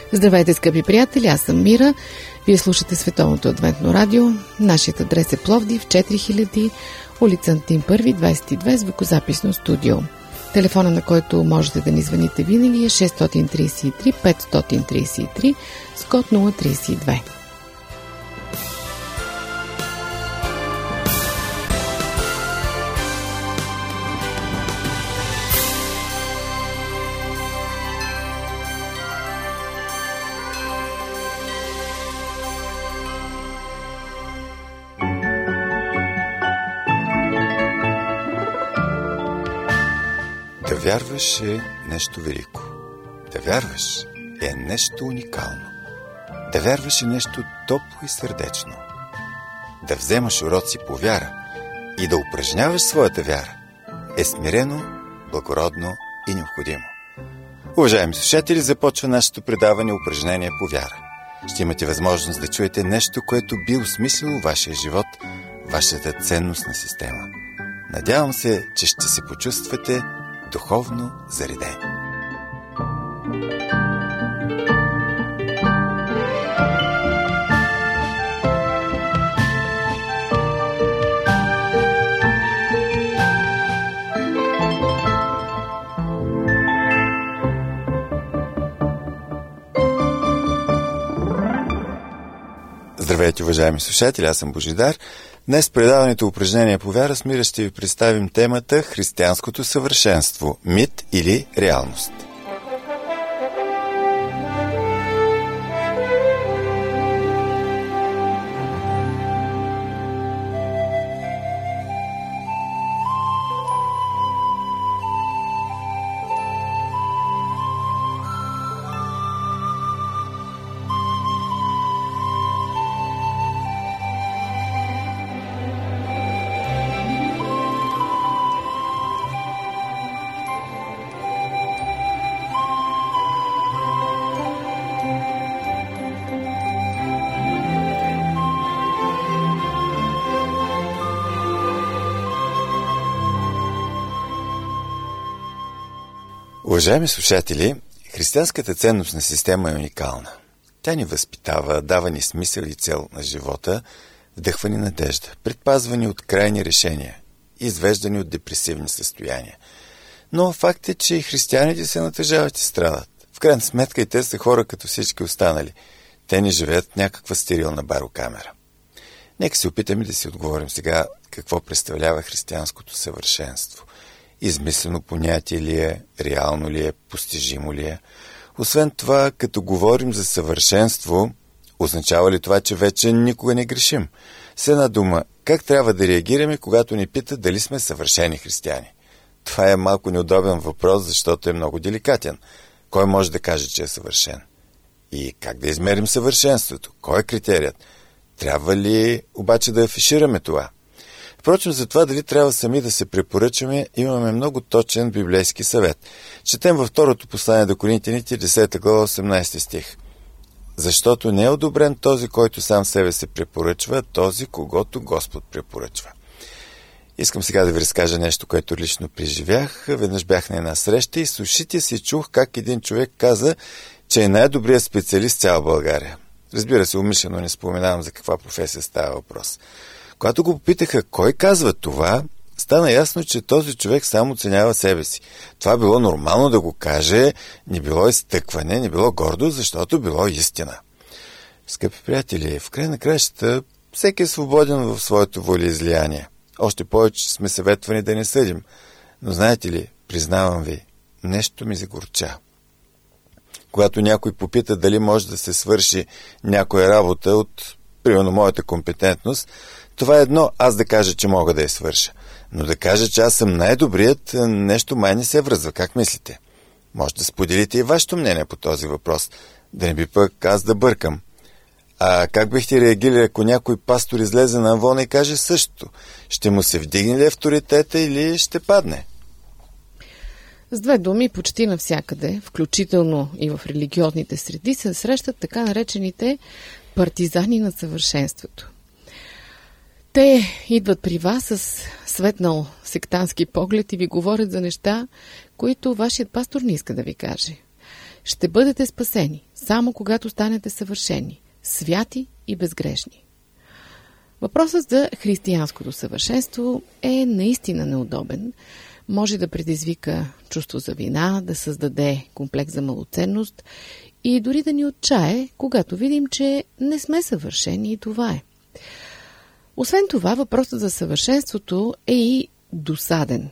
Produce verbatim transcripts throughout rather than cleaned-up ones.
Здравейте, скъпи приятели, аз съм Мира. Вие слушате Световното адвентно радио. Нашият адрес е Пловдив, четири хиляди, улица Антим първи, двадесет и две, звукозаписно студио. Телефона, на който можете да ни звъните винаги е шест три три пет три три с код нула три две. Да вярваш е нещо велико. Да вярваш е нещо уникално. Да вярваш е нещо топло и сърдечно. Да вземаш уроци по вяра и да упражняваш своята вяра е смирено, благородно и необходимо. Уважаеми слушатели, започва нашето предаване упражнение по вяра. Ще имате възможност да чуете нещо, което би осмислило вашия живот, вашата ценностна система. Надявам се, че ще се почувствате духовно заредени. Здравейте, уважаеми слушатели, аз съм Божидар. Днес в предаването упражнение по вяра с Мира ще ви представим темата християнското съвършенство – мит или реалност. Уважаеми слушатели, християнската ценностна система е уникална. Тя ни възпитава, дава ни смисъл и цел на живота, вдъхва ни надежда, предпазва ни от крайни решения, извежда ни от депресивни състояния. Но факт е, че и християните се натъжават и страдат. В крайна сметка и те са хора като всички останали. Те не живеят в някаква стерилна барокамера. Нека се опитаме да си отговорим сега какво представлява християнското съвършенство. Измислено понятие ли е, реално ли е, постижимо ли е. Освен това, като говорим за съвършенство, означава ли това, че вече никога не грешим? С една дума, как трябва да реагираме, когато ни питат дали сме съвършени християни? Това е малко неудобен въпрос, защото е много деликатен. Кой може да каже, че е съвършен? И как да измерим съвършенството? Кой е критерият? Трябва ли обаче да афишираме това? Впрочем, за това дали трябва сами да се препоръчаме, имаме много точен библейски съвет. Четем във второто послание до Коринтяните, десета глава, осемнадесети стих. Защото не е одобрен този, който сам себе се препоръчва, а този, когото Господ препоръчва. Искам сега да ви разкажа нещо, което лично преживях. Веднъж бях на една среща и с ушите си чух как един човек каза, че е най-добрият специалист в цяла България. Разбира се, умишлено не споменавам за каква професия става въпрос. Когато го попитаха кой казва това, стана ясно, че този човек само оценява себе си. Това било нормално да го каже, не било изтъкване, не било гордо, защото било истина. Скъпи приятели, в край на краищата всеки е свободен в своето волеизлияние. Още повече сме съветвани да не съдим. Но знаете ли, признавам ви, нещо ми загорча. Когато някой попита дали може да се свърши някоя работа от, примерно, моята компетентност, това е едно аз да кажа, че мога да я свърша. Но да кажа, че аз съм най-добрият, нещо май не се връзва. Как мислите? Може да споделите и вашето мнение по този въпрос. Да не би пък аз да бъркам. А как бихте реагирали, ако някой пастор излезе навън и каже същото? Ще му се вдигне ли авторитета или ще падне? С две думи, почти навсякъде, включително и в религиозните среди, се срещат така наречените партизани на съвършенството. Те идват при вас с светнал сектантски поглед и ви говорят за неща, които вашият пастор не иска да ви каже. Ще бъдете спасени, само когато станете съвършени, святи и безгрешни. Въпросът за християнското съвършенство е наистина неудобен. Може да предизвика чувство за вина, да създаде комплекс за малоценност и дори да ни отчае, когато видим, че не сме съвършени и това е. Освен това, въпросът за съвършенството е и досаден.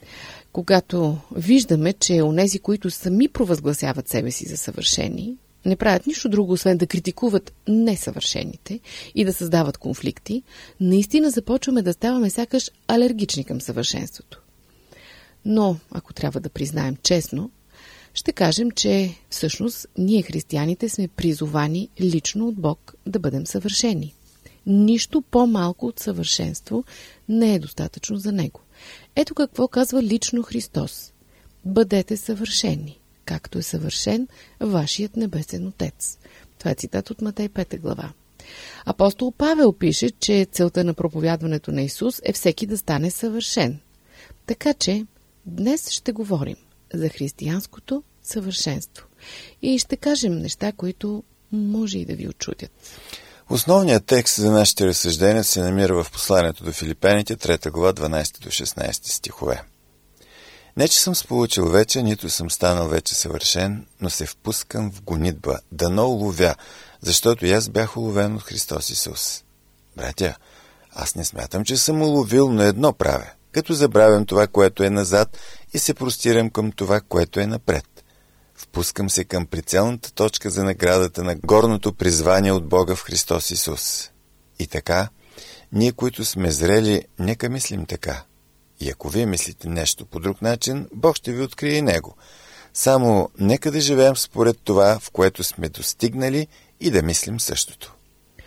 Когато виждаме, че онези, които сами провъзгласяват себе си за съвършени, не правят нищо друго, освен да критикуват несъвършените и да създават конфликти, наистина започваме да ставаме сякаш алергични към съвършенството. Но, ако трябва да признаем честно, ще кажем, че всъщност ние християните сме призовани лично от Бог да бъдем съвършени. Нищо по-малко от съвършенство не е достатъчно за Него. Ето какво казва лично Христос. Бъдете съвършени, както е съвършен вашият небесен Отец. Това е цитат от Матей пета глава. Апостол Павел пише, че целта на проповядването на Исус е всеки да стане съвършен. Така че днес ще говорим за християнското съвършенство и ще кажем неща, които може и да ви очудят. Основният текст за нашите разсъждения се намира в посланието до Филипените, трета глава, дванадесети до шестнадесети стихове. Не, че съм сполучил вече, нито съм станал вече съвършен, но се впускам в гонитба, дано уловя, защото и аз бях уловен от Христос Исус. Братя, аз не смятам, че съм уловил, но едно правя, като забравям това, което е назад и се простирам към това, което е напред. Впускам се към прицелната точка за наградата на горното призвание от Бога в Христос Исус. И така, ние, които сме зрели, нека мислим така. И ако вие мислите нещо по друг начин, Бог ще ви открие и него. Само нека да живеем според това, в което сме достигнали и да мислим същото.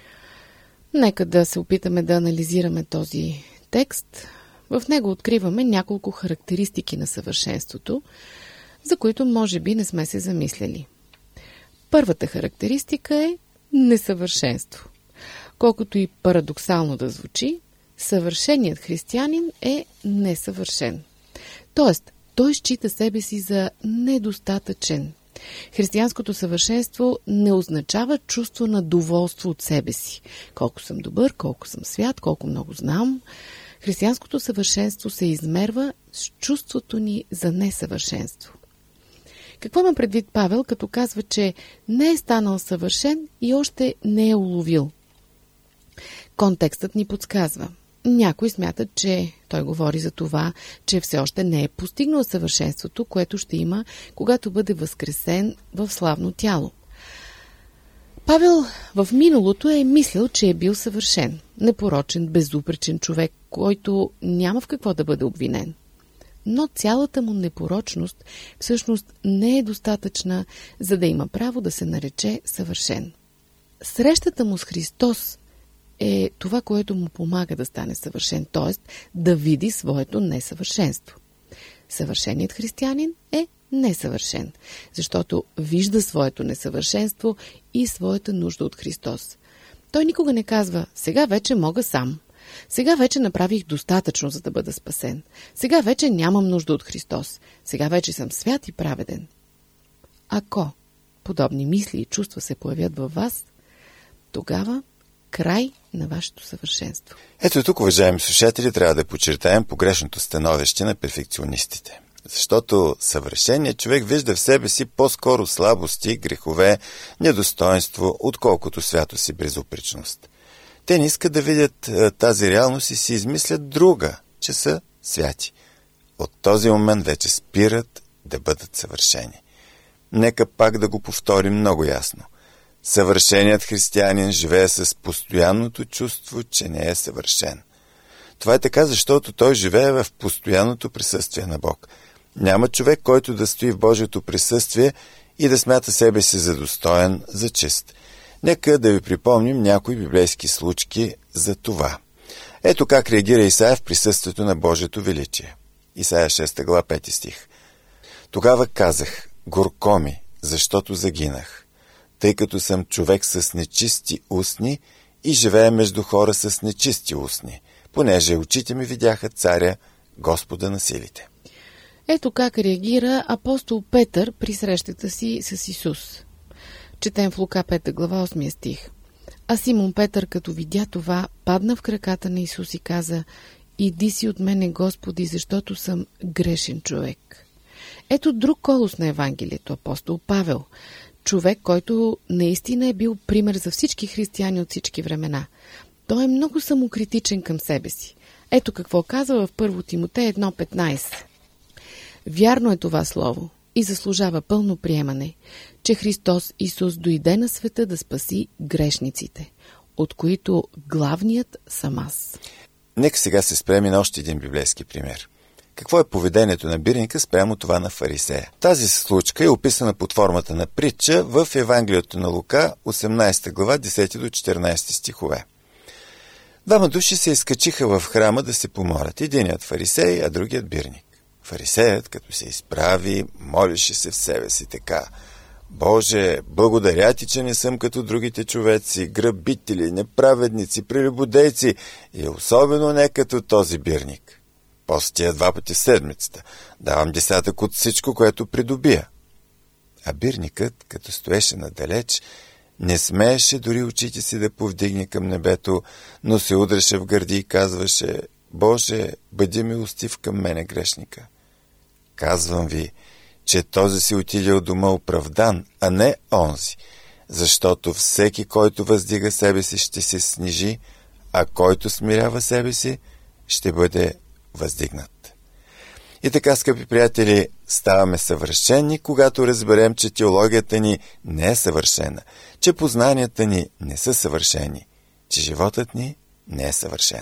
Нека да се опитаме да анализираме този текст. В него откриваме няколко характеристики на съвършенството, за които може би не сме се замисляли. Първата характеристика е несъвършенство. Колкото и парадоксално да звучи, съвършеният християнин е несъвършен. Тоест, той счита себе си за недостатъчен. Християнското съвършенство не означава чувство на доволство от себе си. Колко съм добър, колко съм свят, колко много знам. Християнското съвършенство се измерва с чувството ни за несъвършенство. Какво има предвид Павел, като казва, че не е станал съвършен и още не е уловил? Контекстът ни подсказва. Някои смятат, че той говори за това, че все още не е постигнал съвършенството, което ще има, когато бъде възкресен в славно тяло. Павел в миналото е мислил, че е бил съвършен, непорочен, безупречен човек, който няма в какво да бъде обвинен. Но цялата му непорочност всъщност не е достатъчна, за да има право да се нарече съвършен. Срещата му с Христос е това, което му помага да стане съвършен, т.е. да види своето несъвършенство. Съвършеният християнин е несъвършен, защото вижда своето несъвършенство и своята нужда от Христос. Той никога не казва: сега вече мога сам. Сега вече направих достатъчно, за да бъда спасен. Сега вече нямам нужда от Христос. Сега вече съм свят и праведен. Ако подобни мисли и чувства се появят във вас, тогава край на вашето съвършенство. Ето тук, уважаеми слушатели, трябва да подчертаем погрешното становище на перфекционистите. Защото съвършеният човек вижда в себе си по-скоро слабости, грехове, недостоинство, отколкото святост и безупречност. Те не искат да видят тази реалност и си измислят друга, че са святи. От този момент вече спират да бъдат съвършени. Нека пак да го повторим много ясно. Съвършеният християнин живее с постоянното чувство, че не е съвършен. Това е така, защото той живее в постоянното присъствие на Бог. Няма човек, който да стои в Божието присъствие и да смята себе си за достоен, за чист. Нека да ви припомним някои библейски случки за това. Ето как реагира Исаия в присъствието на Божието величие. Исаия шеста глава, пети стих. Тогава казах: горко ми, защото загинах, тъй като съм човек с нечисти устни и живея между хора с нечисти устни, понеже очите ми видяха царя, Господа на силите. Ето как реагира апостол Петър при срещата си с Исус. Четем в Лука пета глава осми стих. А Симон Петър, като видя това, падна в краката на Исус и каза: иди си от мене, Господи, защото съм грешен човек. Ето друг колос на Евангелието, апостол Павел. Човек, който наистина е бил пример за всички християни от всички времена. Той е много самокритичен към себе си. Ето какво казва в първо Тимотей едно петнайсет. Вярно е това слово и заслужава пълно приемане, че Христос Исус дойде на света да спаси грешниците, от които главният съм аз. Нека сега се спреми на още един библейски пример. Какво е поведението на бирника спрямо това на фарисея? Тази случка е описана под формата на притча в Евангелието на Лука, осемнайсета глава, десети до четиринайсети стихове. Двама души се изкачиха в храма да се помолят. Единият фарисей, а другият бирник. Фарисеят, като се изправи, молеше се в себе си така: Боже, благодаря ти, че не съм като другите човеци, грабители, неправедници, прелюбодейци и особено не като този бирник. Постия два пъти в седмицата, давам десятък от всичко, което придобия. А бирникът, като стоеше надалеч, не смееше дори очите си да повдигне към небето, но се удряше в гърди и казваше: Боже, бъди милостив към мене, грешника. Казвам ви, че този си отиде от дома оправдан, а не онзи, защото всеки, който въздига себе си, ще се снижи, а който смирява себе си, ще бъде въздигнат. И така, скъпи приятели, ставаме съвършени, когато разберем, че теологията ни не е съвършена, че познанията ни не са съвършени, че животът ни не е съвършен.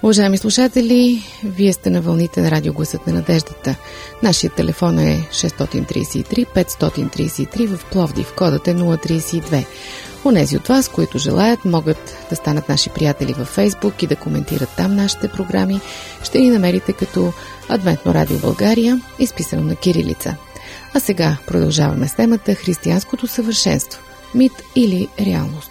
Уважаеми слушатели, вие сте на вълните на радио Гласът на надеждата. Нашият телефон е шест три три пет три три в Пловдив. Кодът е нула три две. Онези от вас, които желаят, могат да станат наши приятели във Фейсбук и да коментират там нашите програми. Ще ни намерите като Адвентно радио България, изписано на кирилица. А сега продължаваме с темата християнското съвършенство. Мит или реалност?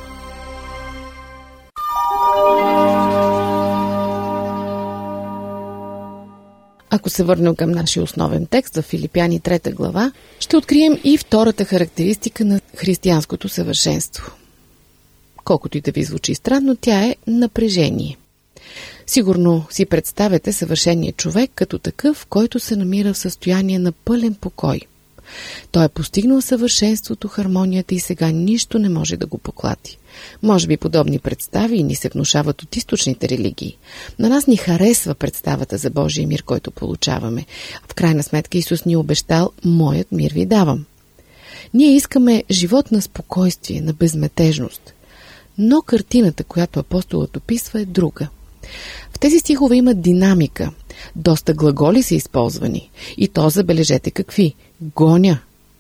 Ако се върнем към нашия основен текст в Филипяни трета глава, ще открием и втората характеристика на християнското съвършенство. Колкото и да ви звучи странно, тя е напрежение. Сигурно си представяте съвършения човек като такъв, който се намира в състояние на пълен покой. Той е постигнал съвършенството, хармонията и сега нищо не може да го поклати. Може би подобни представи ни се внушават от източните религии. На нас ни харесва представата за Божия мир, който получаваме. В крайна сметка Исус ни е обещал: моят мир ви давам. Ние искаме живот на спокойствие, на безметежност. Но картината, която апостолът описва, е друга. В тези стихове има динамика. Доста глаголи са използвани. И то забележете какви: гоня,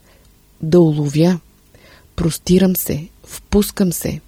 да уловя, простирам се, впускам се.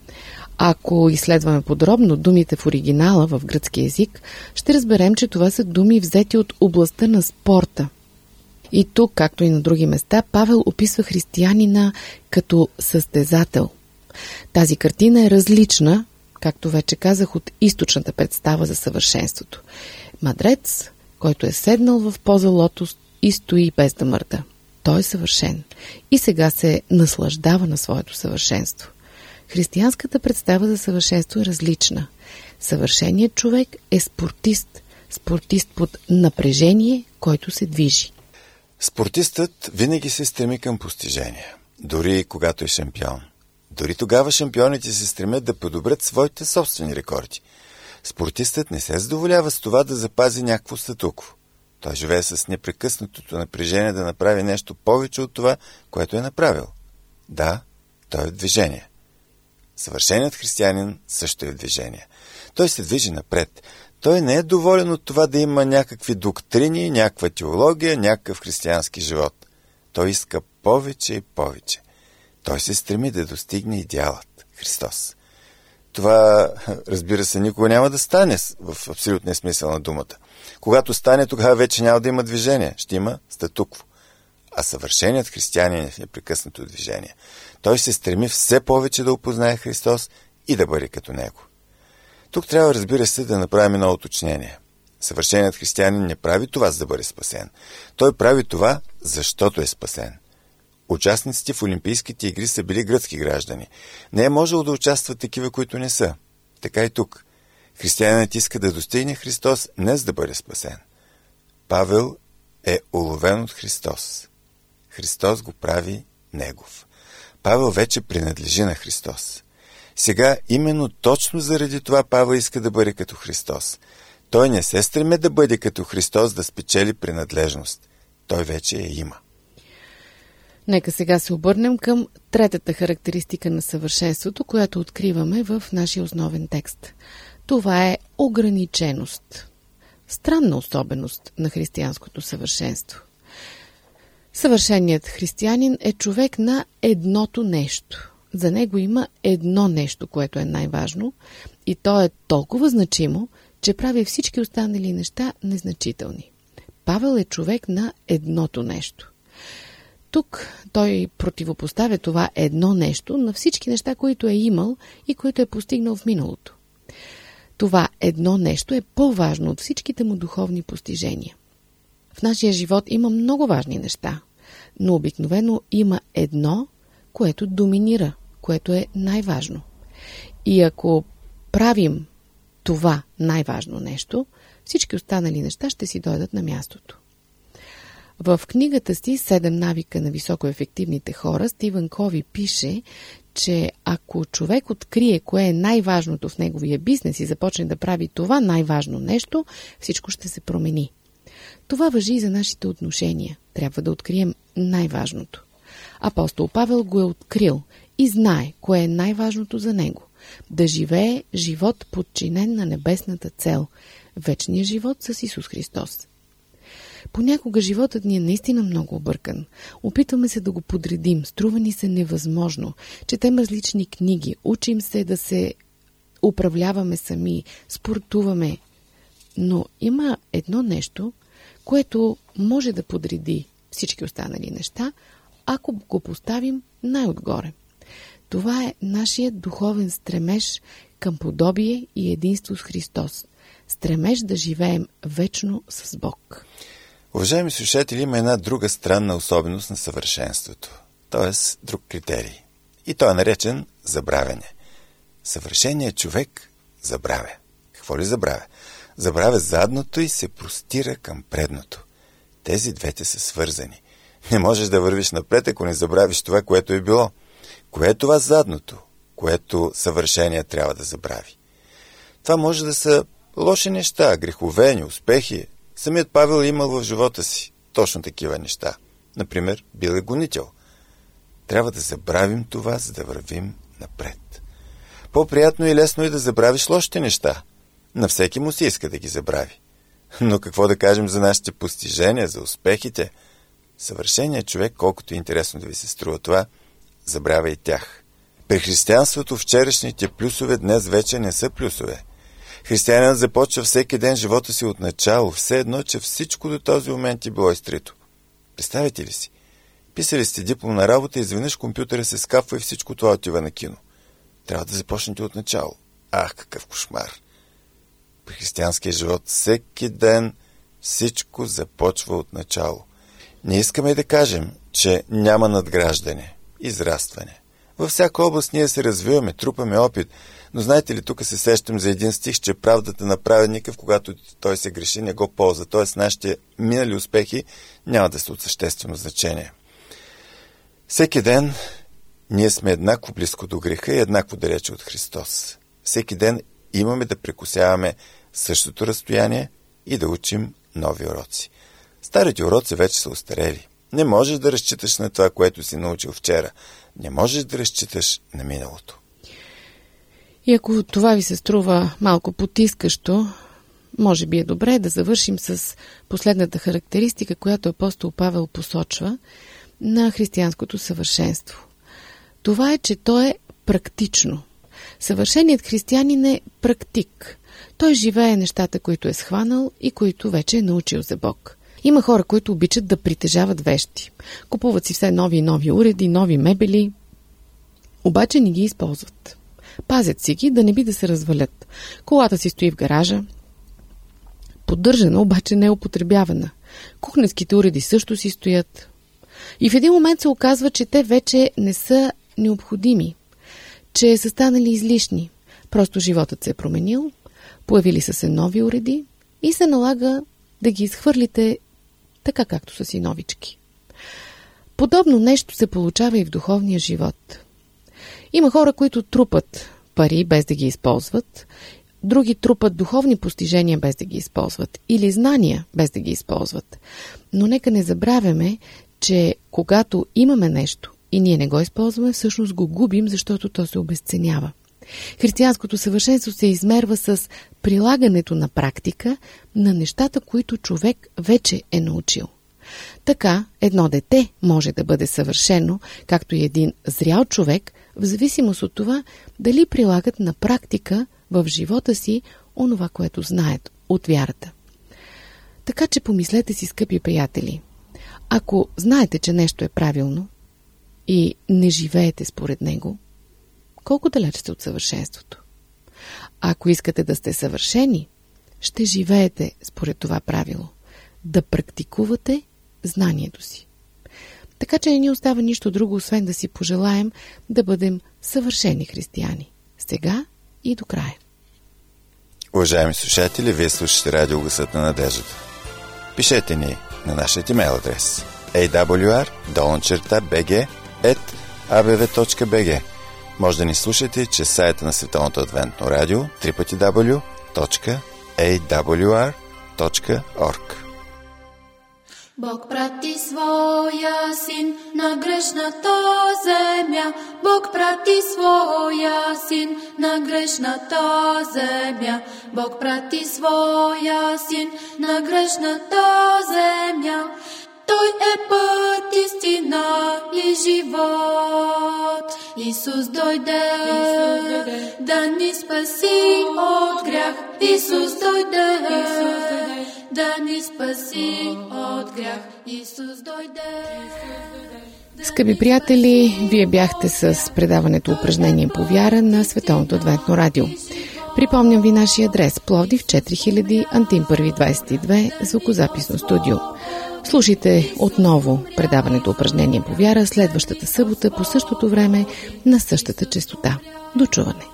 Ако изследваме подробно думите в оригинала в гръцки език, ще разберем, че това са думи взети от областта на спорта. И тук, както и на други места, Павел описва християнина като състезател. Тази картина е различна, както вече казах, от източната представа за съвършенството. Мадрец, който е седнал в поза лотос и стои без да мърда. Той е съвършен и сега се наслаждава на своето съвършенство. Християнската представа за съвършенство е различна. Съвършеният човек е спортист. Спортист под напрежение, който се движи. Спортистът винаги се стреми към постижения, дори когато е шампион. Дори тогава шампионите се стремят да подобрят своите собствени рекорди. Спортистът не се задоволява с това да запази някакво статукво. Той живее с непрекъснатото напрежение да направи нещо повече от това, което е направил. Да, той е в движение. Съвършеният християнин също е в движение. Той се движи напред. Той не е доволен от това да има някакви доктрини, някаква теология, някакъв християнски живот. Той иска повече и повече. Той се стреми да достигне идеалът – Христос. Това, разбира се, никога няма да стане в абсолютния смисъл на думата. Когато стане, тогава вече няма да има движение, ще има статукво. А съвършеният християнин е в непрекъснато движение. Той се стреми все повече да опознае Христос и да бъде като Него. Тук трябва, разбира се, да направим едно уточнение. Съвършеният християнин не прави това, за да бъде спасен. Той прави това, защото е спасен. Участниците в Олимпийските игри са били гръцки граждани. Не е можело да участват такива, които не са. Така и тук. Християнинът иска да достигне Христос, не за да бъде спасен. Павел е уловен от Христос. Христос го прави негов. Павел вече принадлежи на Христос. Сега именно точно заради това Павел иска да бъде като Христос. Той не се стреми да бъде като Христос, да спечели принадлежност. Той вече я има. Нека сега се обърнем към третата характеристика на съвършенството, която откриваме в нашия основен текст. Това е ограниченост. Странна особеност на християнското съвършенство. Съвършеният християнин е човек на едното нещо. За него има едно нещо, което е най-важно, и то е толкова значимо, че прави всички останали неща незначителни. Павел е човек на едното нещо. Тук той противопоставя това едно нещо на всички неща, които е имал и които е постигнал в миналото. Това едно нещо е по-важно от всичките му духовни постижения. В нашия живот има много важни неща, но обикновено има едно, което доминира, което е най-важно. И ако правим това най-важно нещо, всички останали неща ще си дойдат на мястото. В книгата си «Седем навика на високоефективните хора» Стивън Кови пише, че ако човек открие кое е най-важното в неговия бизнес и започне да прави това най-важно нещо, всичко ще се промени. Това важи и за нашите отношения. Трябва да открием най-важното. Апостол Павел го е открил и знае кое е най-важното за него. да живее живот подчинен на небесната цел – вечния живот с Исус Христос. Понякога животът ни е наистина много объркан. Опитваме се да го подредим, струва ни се невъзможно. Четем различни книги, учим се да се управляваме сами, спортуваме. Но има едно нещо, което може да подреди всички останали неща, ако го поставим най-отгоре. Това е нашия духовен стремеж към подобие и единство с Христос. Стремеж да живеем вечно с Бог. Уважаеми слушатели, има една друга странна особеност на съвършенството, т.е. друг критерий. И той е наречен забравяне. Съвършеният човек забравя. Какво ли забравя? Забравя задното и се простира към предното. Тези двете са свързани. Не можеш да вървиш напред, ако не забравиш това, което е било. Кое е това задното, което съвършеният трябва да забрави? Това може да са лоши неща, грехове, неуспехи. Самият Павел е имал в живота си точно такива неща. Например, бил е гонител. Трябва да забравим това, за да вървим напред. По-приятно и лесно е да забравиш лошите неща. На всеки му се иска да ги забрави. Но какво да кажем за нашите постижения, за успехите? Съвършеният човек, колкото е интересно да ви се струва това, забравя и тях. При християнството вчерашните плюсове днес вече не са плюсове. Християнинът започва всеки ден живота си от начало, все едно, че всичко до този момент е било изтрито. Представете ли си? Писали сте дипломна работа и изведнъж компютъра се скапва и всичко това отива на кино. Трябва да започнете от начало. Ах, какъв кошмар! При християнския живот всеки ден всичко започва от начало. Не искаме да кажем, че няма надграждане, израстване. Във всяка област ние се развиваме, трупаме опит, но знаете ли, тук се сещам за един стих, че правдата на праведника, когато той се греши, не го ползва. Т.е. нашите минали успехи няма да са от съществено значение. Всеки ден ние сме еднакво близко до греха и еднакво далече от Христос. Всеки ден имаме да прекусяваме същото разстояние и да учим нови уроци. Старите уроци вече са остарели. Не можеш да разчиташ на това, което си научил вчера. Не можеш да разчиташ на миналото. И ако това ви се струва малко потискащо, може би е добре да завършим с последната характеристика, която апостол Павел посочва на християнското съвършенство. Това е, че то е практично. Съвършеният християнин е практик. Той живее нещата, които е схванал и които вече е научил за Бог. Има хора, които обичат да притежават вещи. Купуват си все нови и нови уреди, нови мебели, обаче не ги използват. Пазят си ги, да не би да се развалят. Колата си стои в гаража, поддържана, обаче не е употребявана. Кухненските уреди също си стоят. И в един момент се оказва, че те вече не са необходими, че са станали излишни. Просто животът се е променил, появили са се нови уреди и се налага да ги изхвърлите така, както са си новички. Подобно нещо се получава и в духовния живот. Има хора, които трупат пари без да ги използват, други трупат духовни постижения без да ги използват или знания без да ги използват. Но нека не забравяме, че когато имаме нещо и ние не го използваме, всъщност го губим, защото то се обезценява. Християнското съвършенство се измерва с прилагането на практика на нещата, които човек вече е научил. Така, едно дете може да бъде съвършено, както и един зрял човек, в зависимост от това дали прилагат на практика в живота си онова, което знаят от вярата. Така че помислете си, скъпи приятели, ако знаете, че нещо е правилно и не живеете според него, колко далеч сте от съвършенството? Ако искате да сте съвършени, ще живеете според това правило, да практикувате знанието си. Така че не ни остава нищо друго, освен да си пожелаем да бъдем съвършени християни. Сега и до края. Уважаеми слушатели, вие слушате радио Гласът на надеждата. Пишете ни на нашия имейл адрес ей дабъл ю ар долна черта би джи ет а бе ве точка би джи. Може да ни слушате чрез сайта на Световното адвентно радио дабъл ю дабъл ю дабъл ю точка ей дабъл ю ар точка орг. Бог прати своя син на грешната земя. Бог прати своя син на грешната земя. Бог прати своя син на грешната земя. Той е път, истина и живот. Исус дойде, Исус дойде да ни спаси от грях. Исус дойде, Исус дойде да ни спаси от грях. Исус дойде. Скъпи приятели, вие бяхте с предаването Упражнение по вяра на Световното адвентно радио. Припомням ви нашия адрес: Пловдив четири хиляди, Антим първи двадесет и две, звукозаписно студио. Слушайте отново предаването Упражнение по вяра следващата събота по същото време на същата честота. До чуване!